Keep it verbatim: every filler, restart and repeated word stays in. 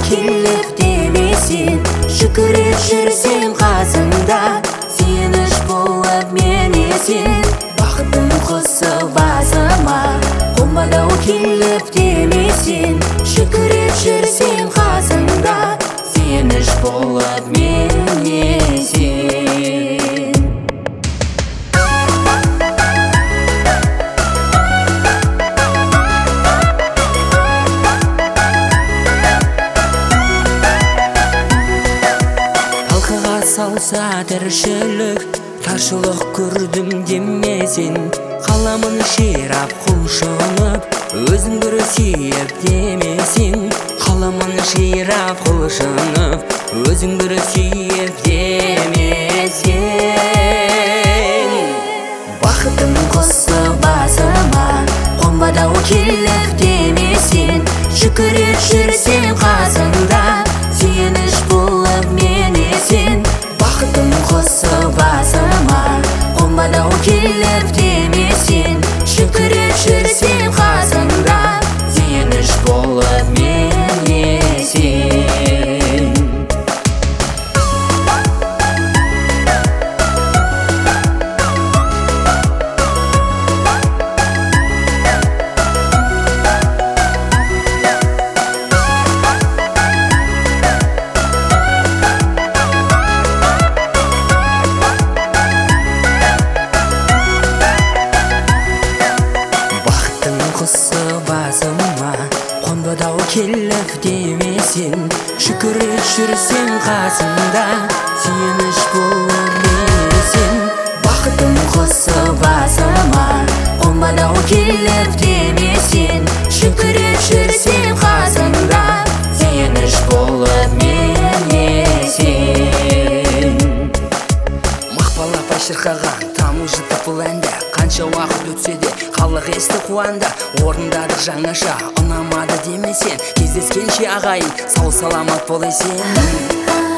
келіп демесін, жүгіріп жүрсем қасыңда, сүйеніш болып менесін. Бақытым құсы басыма, қонбады-ау келіп демесін, жүгіріп жүрсем қасыңда, сүйеніш болып менесін. Салса тіршілік, таршылық көрдім демесін, қаламын ширап құлшынып, өзің бір сүйіп демесін. Қаламын ширап құлшынып, өзің бір сүйіп демесін. Бақытым құсы басыма, қонбады-ау келіп демесін, жүгіріп жүрсем қасыңда, сүйеніш болып менесін. Бақытым құсы басыма, қонбады-ау келіп демесін, жүгіріп жүрсем қасыңда, сүйеніш болып менесін. Құсы басыма, қонбады-ау келіп демесін, жүгіріп жүрсем қасыңда, сүйеніш болып менесін. Бақытым құсы басыма, қонбады-ау келіп демесін, жүгіріп жүрсем қасыңда, сүйеніш болып менесін. Мақпал апай шырқаған тамыл жытып бұл әнді, қанша уақыт өтсе де халық есті қуанды. Орындадық жаңаша, ұнамады демесен, кездескенше ағайын, сау саламат бол есен.